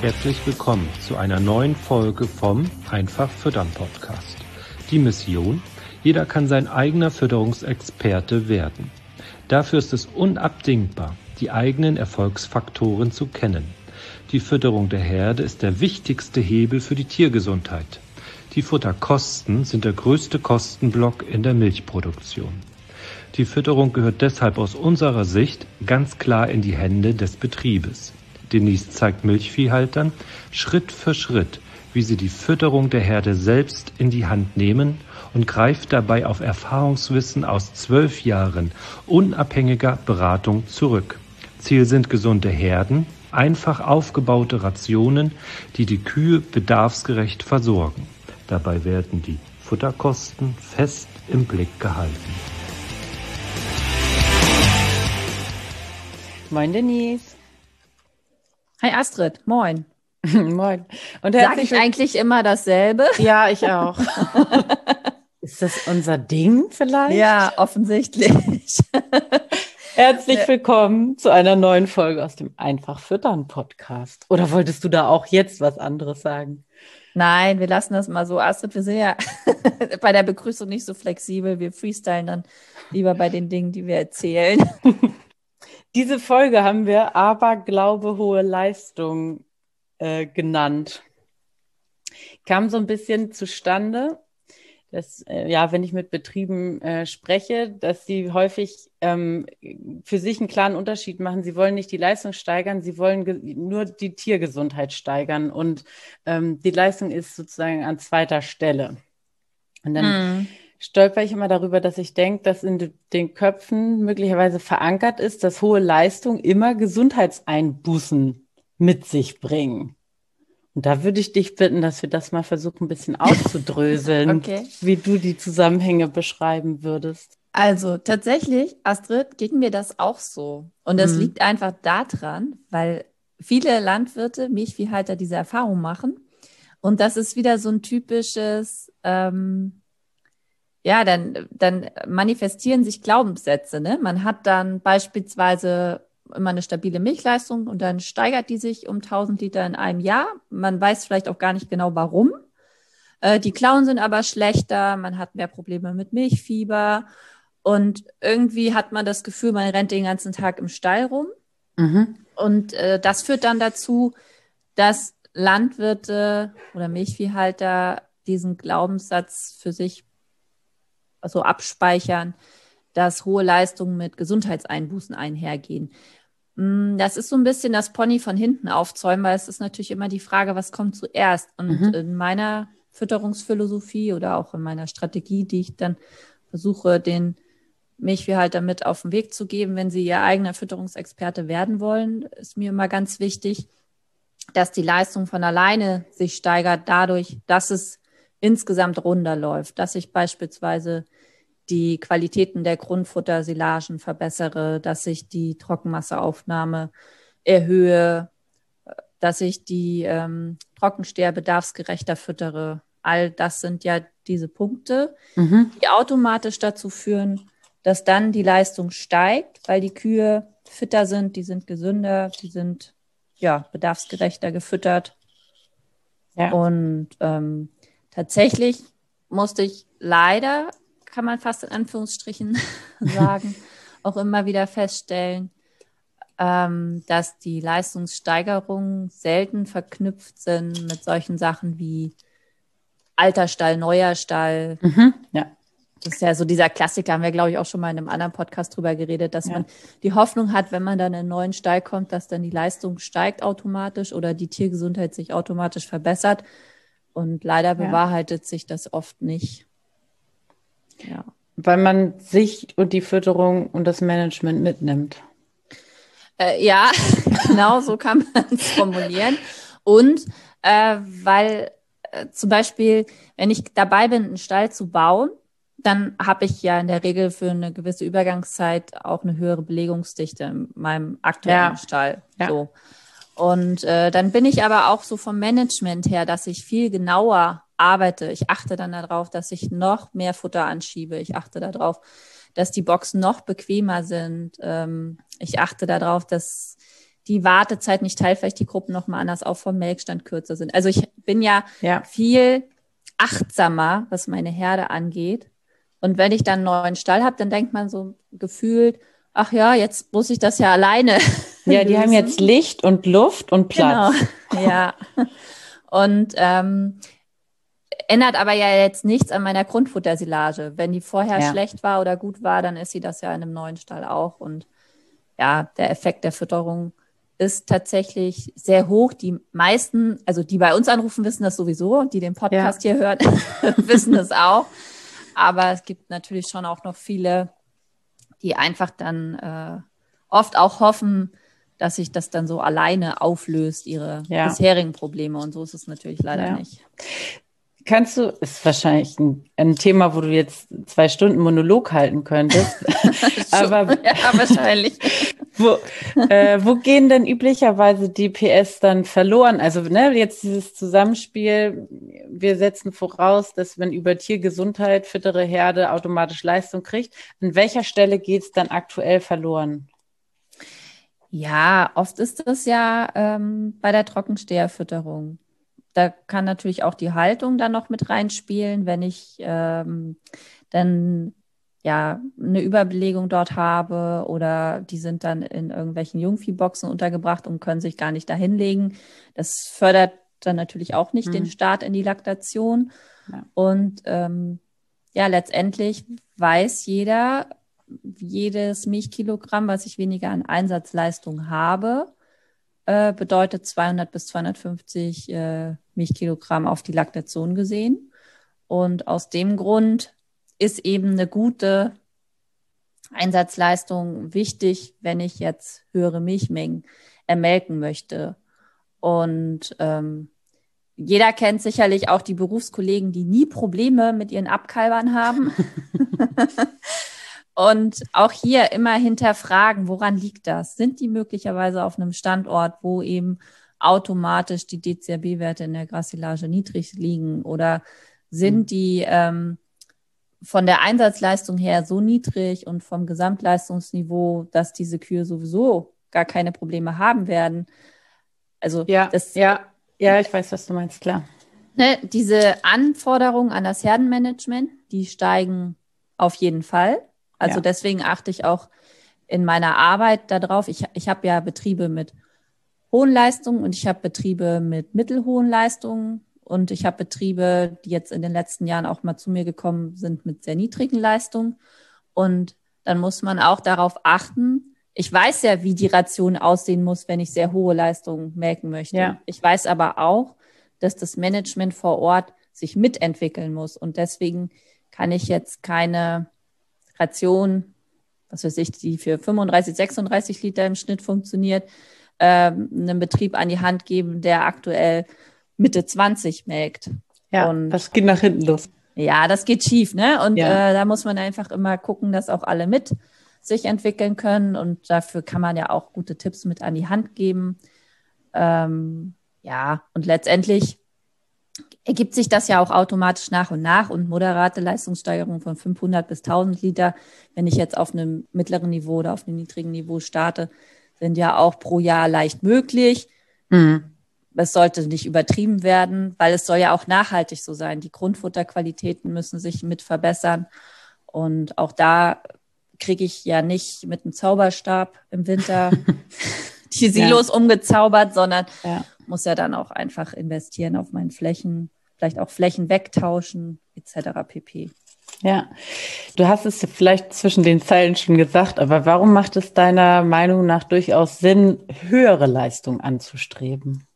Herzlich willkommen zu einer neuen Folge vom Einfach Füttern Podcast. Die Mission: Jeder kann sein eigener Fütterungsexperte werden. Dafür ist es unabdingbar, die eigenen Erfolgsfaktoren zu kennen. Die Fütterung der Herde ist der wichtigste Hebel für die Tiergesundheit. Die Futterkosten sind der größte Kostenblock in der Milchproduktion. Die Fütterung gehört deshalb aus unserer Sicht ganz klar in die Hände des Betriebes. Denise zeigt Milchviehhaltern Schritt für Schritt, wie sie die Fütterung der Herde selbst in die Hand nehmen und greift dabei auf Erfahrungswissen aus 12 Jahren unabhängiger Beratung zurück. Ziel sind gesunde Herden, einfach aufgebaute Rationen, die die Kühe bedarfsgerecht versorgen. Dabei werden die Futterkosten fest im Blick gehalten. Moin Denise. Hi Astrid, moin. Moin. Und Sag ich eigentlich immer dasselbe? Ja, ich auch. Ist das unser Ding vielleicht? Ja, offensichtlich. Herzlich willkommen zu einer neuen Folge aus dem Einfach Füttern Podcast. Oder wolltest du da auch jetzt was anderes sagen? Nein, wir lassen das mal so. Astrid, wir sind ja bei der Begrüßung nicht so flexibel. Wir freestylen dann lieber bei den Dingen, die wir erzählen. Diese Folge haben wir Aberglaube, hohe Leistung genannt. Kam so ein bisschen zustande, dass, wenn ich mit Betrieben spreche, dass sie häufig für sich einen klaren Unterschied machen. Sie wollen nicht die Leistung steigern, sie wollen nur die Tiergesundheit steigern. Und die Leistung ist sozusagen an zweiter Stelle. Und dann stolper ich immer darüber, dass ich denke, dass in den Köpfen möglicherweise verankert ist, dass hohe Leistung immer Gesundheitseinbußen mit sich bringen. Und da würde ich dich bitten, dass wir das mal versuchen, ein bisschen aufzudröseln, Okay. Wie du die Zusammenhänge beschreiben würdest. Also tatsächlich, Astrid, ging mir das auch so. Und das liegt einfach daran, weil viele Landwirte, Milchviehhalter diese Erfahrung machen. Und das ist wieder so ein typisches, dann manifestieren sich Glaubenssätze. Ne? Man hat dann beispielsweise immer eine stabile Milchleistung und dann steigert die sich um 1000 Liter in einem Jahr. Man weiß vielleicht auch gar nicht genau, warum. Die Klauen sind aber schlechter, man hat mehr Probleme mit Milchfieber und irgendwie hat man das Gefühl, man rennt den ganzen Tag im Stall rum. Und das führt dann dazu, dass Landwirte oder Milchviehhalter diesen Glaubenssatz für sich so abspeichern, dass hohe Leistungen mit Gesundheitseinbußen einhergehen. Das ist so ein bisschen das Pony von hinten aufzäumen, weil es ist natürlich immer die Frage, was kommt zuerst? Und in meiner Fütterungsphilosophie oder auch in meiner Strategie, die ich dann versuche, den Milchviehhalter mit auf den Weg zu geben, wenn sie ihr eigener Fütterungsexperte werden wollen, ist mir immer ganz wichtig, dass die Leistung von alleine sich steigert dadurch, dass es insgesamt runder läuft, dass ich beispielsweise die Qualitäten der Grundfuttersilagen verbessere, dass ich die Trockenmasseaufnahme erhöhe, dass ich die Trockensteher bedarfsgerechter füttere. All das sind ja diese Punkte, die automatisch dazu führen, dass dann die Leistung steigt, weil die Kühe fitter sind, die sind gesünder, die sind bedarfsgerechter gefüttert. Ja. Und tatsächlich musste ich leider, kann man fast in Anführungsstrichen sagen, auch immer wieder feststellen, dass die Leistungssteigerungen selten verknüpft sind mit solchen Sachen wie alter Stall, neuer Stall. Ja. Das ist ja so dieser Klassiker, haben wir, glaube ich, auch schon mal in einem anderen Podcast drüber geredet, dass man die Hoffnung hat, wenn man dann in einen neuen Stall kommt, dass dann die Leistung steigt automatisch oder die Tiergesundheit sich automatisch verbessert. Und leider bewahrheitet sich das oft nicht. Ja. Weil man sich und die Fütterung und das Management mitnimmt. Ja, genau, so kann man es formulieren. Und weil zum Beispiel, wenn ich dabei bin, einen Stall zu bauen, dann habe ich ja in der Regel für eine gewisse Übergangszeit auch eine höhere Belegungsdichte in meinem aktuellen Stall. Ja. So. Und dann bin ich aber auch so vom Management her, dass ich viel genauer arbeite. Ich achte dann darauf, dass ich noch mehr Futter anschiebe. Ich achte darauf, dass die Boxen noch bequemer sind. Ich achte darauf, dass die Wartezeit nicht teilt, vielleicht die Gruppen nochmal anders auf vom Melkstand kürzer sind. Also ich bin ja viel achtsamer, was meine Herde angeht. Und wenn ich dann einen neuen Stall habe, dann denkt man so gefühlt, ach ja, jetzt muss ich das ja alleine Ja, die haben jetzt Licht und Luft und Platz. Genau, ja. Und ändert aber ja jetzt nichts an meiner Grundfuttersilage. Wenn die vorher schlecht war oder gut war, dann ist sie das ja in einem neuen Stall auch. Und ja, der Effekt der Fütterung ist tatsächlich sehr hoch. Die meisten, also die bei uns anrufen, wissen das sowieso. Die den Podcast hier hören, wissen das auch. Aber es gibt natürlich schon auch noch viele, die einfach dann oft auch hoffen, dass sich das dann so alleine auflöst, ihre bisherigen Probleme. Und so ist es natürlich leider nicht. Kannst du, ist wahrscheinlich ein Thema, wo du jetzt 2 Stunden Monolog halten könntest. Aber ja, wahrscheinlich. Wo gehen denn üblicherweise die PS dann verloren? Also jetzt dieses Zusammenspiel, wir setzen voraus, dass wenn über Tiergesundheit fittere Herde automatisch Leistung kriegt. An welcher Stelle geht es dann aktuell verloren? Ja, oft ist das ja bei der Trockensteherfütterung. Da kann natürlich auch die Haltung dann noch mit reinspielen, wenn ich dann eine Überbelegung dort habe oder die sind dann in irgendwelchen Jungviehboxen untergebracht und können sich gar nicht dahin legen. Das fördert dann natürlich auch nicht den Start in die Laktation. Ja. Und letztendlich weiß jeder, jedes Milchkilogramm, was ich weniger an Einsatzleistung habe, bedeutet 200 bis 250 Milchkilogramm auf die Laktation gesehen. Und aus dem Grund ist eben eine gute Einsatzleistung wichtig, wenn ich jetzt höhere Milchmengen ermelken möchte. Und jeder kennt sicherlich auch die Berufskollegen, die nie Probleme mit ihren Abkalbern haben. Und auch hier immer hinterfragen, woran liegt das? Sind die möglicherweise auf einem Standort, wo eben automatisch die DCRB-Werte in der Grassilage niedrig liegen? Oder sind die von der Einsatzleistung her so niedrig und vom Gesamtleistungsniveau, dass diese Kühe sowieso gar keine Probleme haben werden? Also ich weiß, was du meinst, klar. Ne, diese Anforderungen an das Herdenmanagement, die steigen auf jeden Fall. Also deswegen achte ich auch in meiner Arbeit darauf. Ich habe ja Betriebe mit hohen Leistungen und ich habe Betriebe mit mittelhohen Leistungen und ich habe Betriebe, die jetzt in den letzten Jahren auch mal zu mir gekommen sind mit sehr niedrigen Leistungen. Und dann muss man auch darauf achten. Ich weiß ja, wie die Ration aussehen muss, wenn ich sehr hohe Leistungen melken möchte. Ja. Ich weiß aber auch, dass das Management vor Ort sich mitentwickeln muss. Und deswegen kann ich jetzt keine Ration, was weiß ich, die für 35, 36 Liter im Schnitt funktioniert, einem Betrieb an die Hand geben, der aktuell Mitte 20 melkt. Ja, und das geht nach hinten los. Ja, das geht schief, ne? Und da muss man einfach immer gucken, dass auch alle mit sich entwickeln können. Und dafür kann man ja auch gute Tipps mit an die Hand geben. Und letztendlich ergibt sich das ja auch automatisch nach und nach und moderate Leistungssteigerung von 500 bis 1000 Liter, wenn ich jetzt auf einem mittleren Niveau oder auf einem niedrigen Niveau starte, sind ja auch pro Jahr leicht möglich. Es sollte nicht übertrieben werden, weil es soll ja auch nachhaltig so sein. Die Grundfutterqualitäten müssen sich mit verbessern und auch da kriege ich ja nicht mit einem Zauberstab im Winter die Silos umgezaubert, sondern muss ja dann auch einfach investieren auf meinen Flächen, vielleicht auch Flächen wegtauschen, etc. pp. Ja, du hast es vielleicht zwischen den Zeilen schon gesagt, aber warum macht es deiner Meinung nach durchaus Sinn, höhere Leistung anzustreben?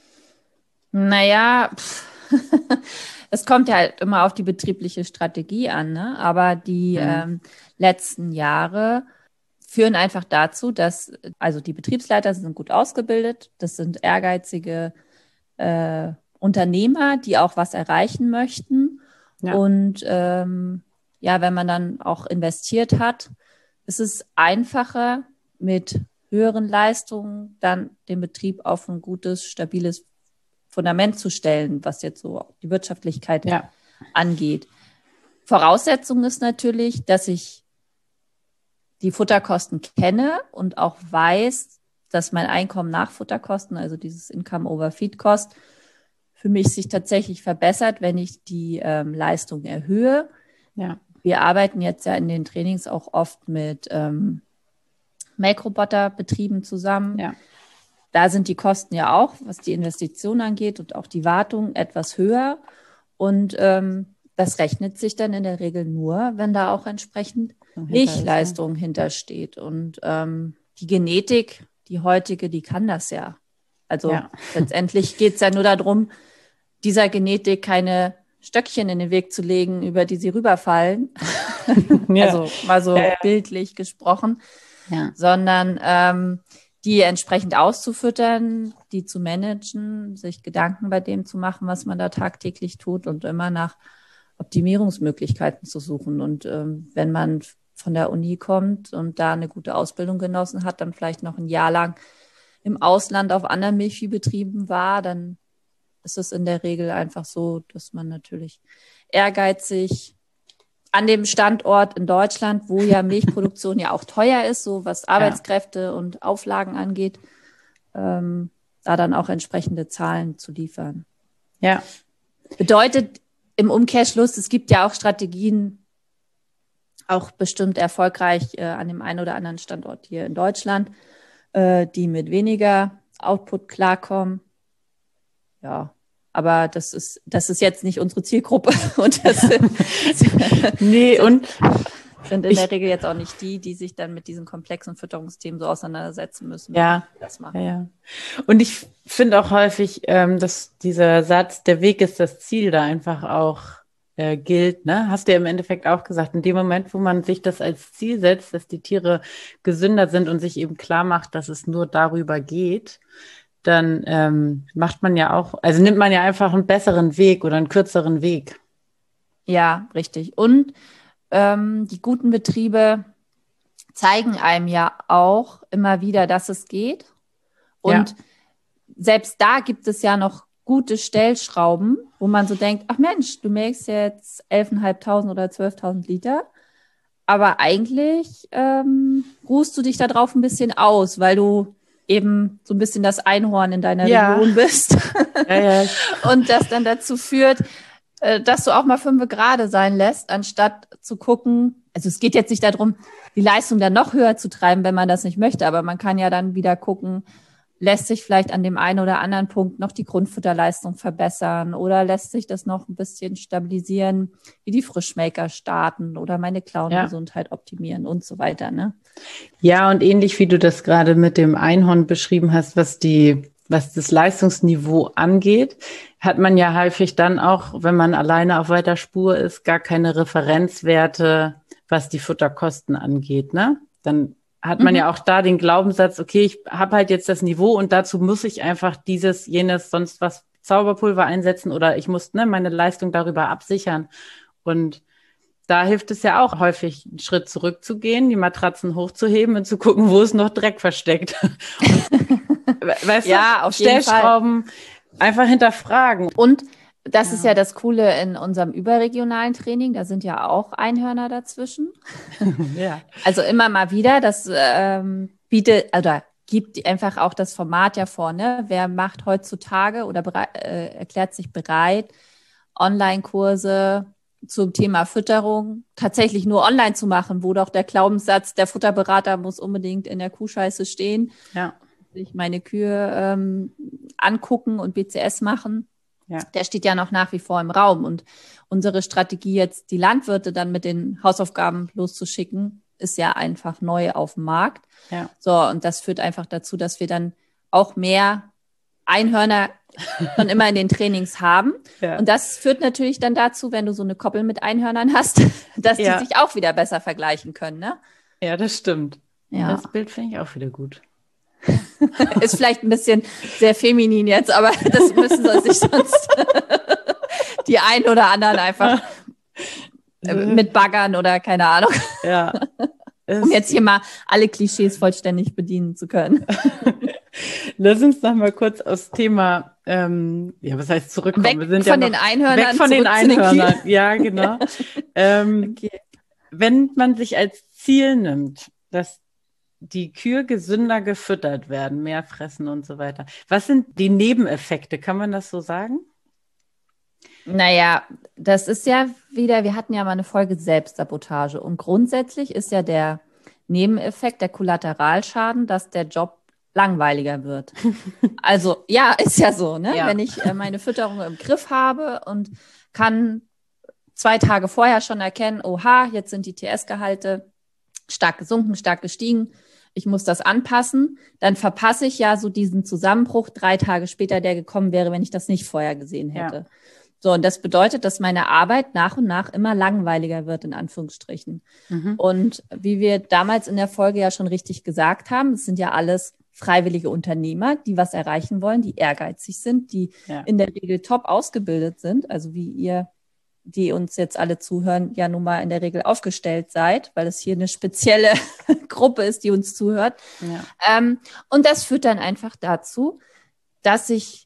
Naja, es kommt ja halt immer auf die betriebliche Strategie an, ne? Aber die letzten Jahre führen einfach dazu, dass, also die Betriebsleiter sind gut ausgebildet, das sind ehrgeizige Unternehmer, die auch was erreichen möchten. Ja. Und wenn man dann auch investiert hat, ist es einfacher, mit höheren Leistungen dann den Betrieb auf ein gutes, stabiles Fundament zu stellen, was jetzt so die Wirtschaftlichkeit angeht. Voraussetzung ist natürlich, dass ich die Futterkosten kenne und auch weiß, dass mein Einkommen nach Futterkosten, also dieses Income over Feed Cost, für mich sich tatsächlich verbessert, wenn ich die Leistung erhöhe. Ja. Wir arbeiten jetzt ja in den Trainings auch oft mit Melkroboterbetrieben zusammen. Ja. Da sind die Kosten ja auch, was die Investition angeht und auch die Wartung, etwas höher. Und das rechnet sich dann in der Regel nur, wenn da auch entsprechend Milchleistung hintersteht. Und die Genetik, die heutige, die kann das ja. Also letztendlich geht es ja nur darum, dieser Genetik keine Stöckchen in den Weg zu legen, über die sie rüberfallen. Also mal so bildlich gesprochen. Ja. Sondern die entsprechend auszufüttern, die zu managen, sich Gedanken bei dem zu machen, was man da tagtäglich tut und immer nach Optimierungsmöglichkeiten zu suchen. Und wenn man von der Uni kommt und da eine gute Ausbildung genossen hat, dann vielleicht noch ein Jahr lang im Ausland auf anderen Milchviehbetrieben war, dann ist es in der Regel einfach so, dass man natürlich ehrgeizig an dem Standort in Deutschland, wo ja Milchproduktion ja auch teuer ist, so was Arbeitskräfte und Auflagen angeht, da dann auch entsprechende Zahlen zu liefern. Ja. Bedeutet im Umkehrschluss, es gibt ja auch Strategien, auch bestimmt erfolgreich an dem einen oder anderen Standort hier in Deutschland, die mit weniger Output klarkommen. Ja, aber das ist jetzt nicht unsere Zielgruppe und das sind in der Regel jetzt auch nicht die sich dann mit diesen komplexen Fütterungsthemen so auseinandersetzen müssen. Ja, das machen. Ja. Und ich finde auch häufig, dass dieser Satz, der Weg ist das Ziel, da einfach auch gilt. Ne? Hast du ja im Endeffekt auch gesagt, in dem Moment, wo man sich das als Ziel setzt, dass die Tiere gesünder sind und sich eben klar macht, dass es nur darüber geht, dann macht man ja auch, also nimmt man ja einfach einen besseren Weg oder einen kürzeren Weg. Ja, richtig. Und die guten Betriebe zeigen einem ja auch immer wieder, dass es geht. Und selbst da gibt es ja noch gute Stellschrauben, wo man so denkt, ach Mensch, du melkst jetzt 11.500 oder 12.000 Liter, aber eigentlich ruhst du dich da drauf ein bisschen aus, weil du eben so ein bisschen das Einhorn in deiner Region bist. Und das dann dazu führt, dass du auch mal 5 gerade sein lässt, anstatt zu gucken, also es geht jetzt nicht darum, die Leistung dann noch höher zu treiben, wenn man das nicht möchte, aber man kann ja dann wieder gucken, lässt sich vielleicht an dem einen oder anderen Punkt noch die Grundfutterleistung verbessern oder lässt sich das noch ein bisschen stabilisieren, wie die Frischmelker starten oder meine Klauengesundheit optimieren und so weiter, ne? Ja, und ähnlich wie du das gerade mit dem Einhorn beschrieben hast, was das Leistungsniveau angeht, hat man ja häufig dann auch, wenn man alleine auf weiter Spur ist, gar keine Referenzwerte, was die Futterkosten angeht, ne? Dann hat man ja auch da den Glaubenssatz, okay, ich habe halt jetzt das Niveau und dazu muss ich einfach dieses, jenes, sonst was Zauberpulver einsetzen oder ich muss meine Leistung darüber absichern. Und da hilft es ja auch häufig, einen Schritt zurückzugehen, die Matratzen hochzuheben und zu gucken, wo ist noch Dreck versteckt. Weißt du, auf jeden Stellschrauben einfach hinterfragen. Und das ist ja das Coole in unserem überregionalen Training. Da sind ja auch Einhörner dazwischen. Ja. Also immer mal wieder, das bietet oder gibt einfach auch das Format ja vor, ne? Wer macht heutzutage oder erklärt sich bereit, Online-Kurse zum Thema Fütterung tatsächlich nur online zu machen, wo doch der Glaubenssatz, der Futterberater muss unbedingt in der Kuhscheiße stehen, sich meine Kühe angucken und BCS machen. Ja. Der steht ja noch nach wie vor im Raum. Und unsere Strategie jetzt, die Landwirte dann mit den Hausaufgaben loszuschicken, ist ja einfach neu auf dem Markt. Ja. So, und das führt einfach dazu, dass wir dann auch mehr Einhörner schon immer in den Trainings haben. Ja. Und das führt natürlich dann dazu, wenn du so eine Koppel mit Einhörnern hast, dass die sich auch wieder besser vergleichen können, ne? Ja, das stimmt. Ja. Das Bild finde ich auch wieder gut. Ist vielleicht ein bisschen sehr feminin jetzt, aber das müssen sich sonst die einen oder anderen einfach mit baggern oder keine Ahnung. Ja. Um jetzt hier mal alle Klischees vollständig bedienen zu können. Lass uns noch mal kurz aufs Thema, was heißt zurückkommen? Weg Wir sind von ja den Einhörnern. Weg von den Einhörnern, ja, genau. Okay. Wenn man sich als Ziel nimmt, dass die Kühe gesünder gefüttert werden, mehr fressen und so weiter. Was sind die Nebeneffekte? Kann man das so sagen? Naja, das ist ja wieder, wir hatten ja mal eine Folge Selbstsabotage und grundsätzlich ist ja der Nebeneffekt, der Kollateralschaden, dass der Job langweiliger wird. Also ja, ist ja so, ne? Ja. Wenn ich meine Fütterung im Griff habe und kann 2 Tage vorher schon erkennen, oha, jetzt sind die TS-Gehalte stark gesunken, stark gestiegen, ich muss das anpassen, dann verpasse ich ja so diesen Zusammenbruch 3 Tage später, der gekommen wäre, wenn ich das nicht vorher gesehen hätte. Ja. So, und das bedeutet, dass meine Arbeit nach und nach immer langweiliger wird, in Anführungsstrichen. Mhm. Und wie wir damals in der Folge ja schon richtig gesagt haben, es sind ja alles freiwillige Unternehmer, die was erreichen wollen, die ehrgeizig sind, die in der Regel top ausgebildet sind, also wie ihr, die uns jetzt alle zuhören, ja nun mal in der Regel aufgestellt seid, weil es hier eine spezielle Gruppe ist, die uns zuhört. Ja. Und das führt dann einfach dazu, dass ich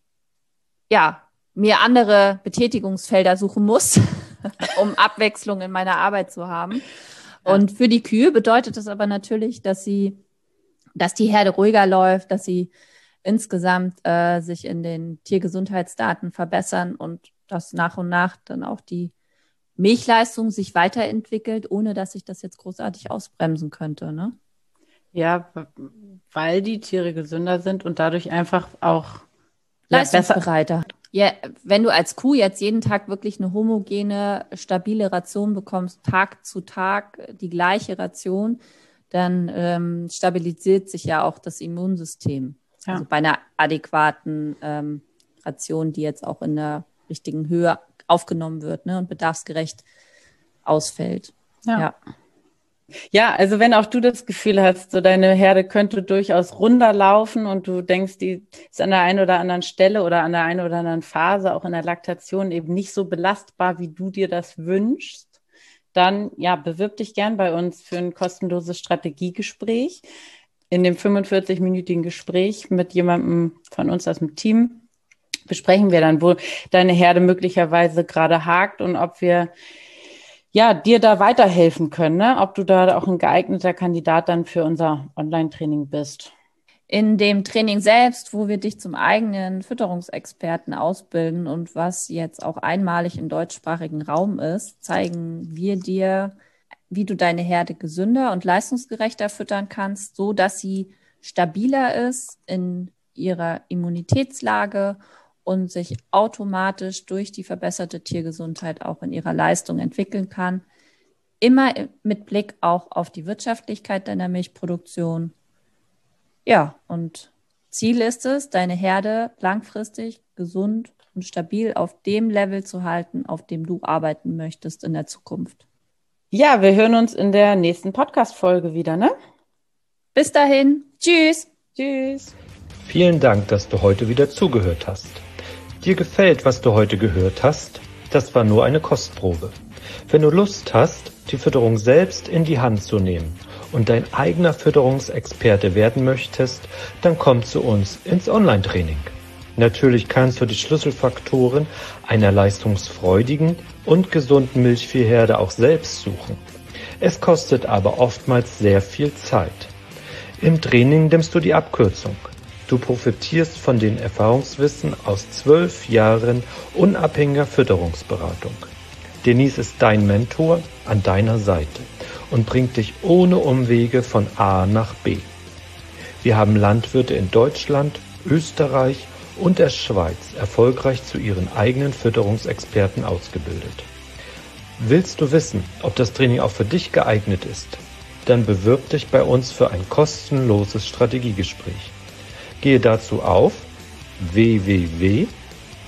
mir andere Betätigungsfelder suchen muss, um Abwechslung in meiner Arbeit zu haben. Ja. Und für die Kühe bedeutet das aber natürlich, dass die Herde ruhiger läuft, dass sie insgesamt sich in den Tiergesundheitsdaten verbessern und dass nach und nach dann auch die Milchleistung sich weiterentwickelt, ohne dass ich das jetzt großartig ausbremsen könnte, ne? Ja, weil die Tiere gesünder sind und dadurch einfach auch leistungsbereiter. Ja, wenn du als Kuh jetzt jeden Tag wirklich eine homogene, stabile Ration bekommst, Tag zu Tag die gleiche Ration, dann stabilisiert sich ja auch das Immunsystem. Ja. Also bei einer adäquaten Ration, die jetzt auch in der richtigen Höhe aufgenommen wird, ne, und bedarfsgerecht ausfällt. Ja, also wenn auch du das Gefühl hast, so deine Herde könnte durchaus runder laufen und du denkst, die ist an der einen oder anderen Stelle oder an der einen oder anderen Phase, auch in der Laktation, eben nicht so belastbar, wie du dir das wünschst, dann bewirb dich gern bei uns für ein kostenloses Strategiegespräch. In dem 45-minütigen Gespräch mit jemandem von uns aus dem Team besprechen wir dann, wo deine Herde möglicherweise gerade hakt und ob wir dir da weiterhelfen können, ne? Ob du da auch ein geeigneter Kandidat dann für unser Online-Training bist. In dem Training selbst, wo wir dich zum eigenen Fütterungsexperten ausbilden und was jetzt auch einmalig im deutschsprachigen Raum ist, zeigen wir dir, wie du deine Herde gesünder und leistungsgerechter füttern kannst, so dass sie stabiler ist in ihrer Immunitätslage und sich automatisch durch die verbesserte Tiergesundheit auch in ihrer Leistung entwickeln kann. Immer mit Blick auch auf die Wirtschaftlichkeit deiner Milchproduktion. Ja, und Ziel ist es, deine Herde langfristig gesund und stabil auf dem Level zu halten, auf dem du arbeiten möchtest in der Zukunft. Ja, wir hören uns in der nächsten Podcast-Folge wieder, ne? Bis dahin. Tschüss. Tschüss. Vielen Dank, dass du heute wieder zugehört hast. Dir gefällt, was du heute gehört hast? Das war nur eine Kostprobe. Wenn du Lust hast, die Fütterung selbst in die Hand zu nehmen und dein eigener Fütterungsexperte werden möchtest, dann komm zu uns ins Online-Training. Natürlich kannst du die Schlüsselfaktoren einer leistungsfreudigen und gesunden Milchviehherde auch selbst suchen. Es kostet aber oftmals sehr viel Zeit. Im Training nimmst du die Abkürzung. Du profitierst von den Erfahrungswissen aus 12 Jahren unabhängiger Fütterungsberatung. Denise ist dein Mentor an deiner Seite und bringt dich ohne Umwege von A nach B. Wir haben Landwirte in Deutschland, Österreich und der Schweiz erfolgreich zu ihren eigenen Fütterungsexperten ausgebildet. Willst du wissen, ob das Training auch für dich geeignet ist? Dann bewirb dich bei uns für ein kostenloses Strategiegespräch. Gehe dazu auf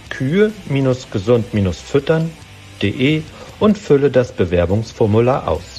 www.kühe-gesund-füttern.de und fülle das Bewerbungsformular aus.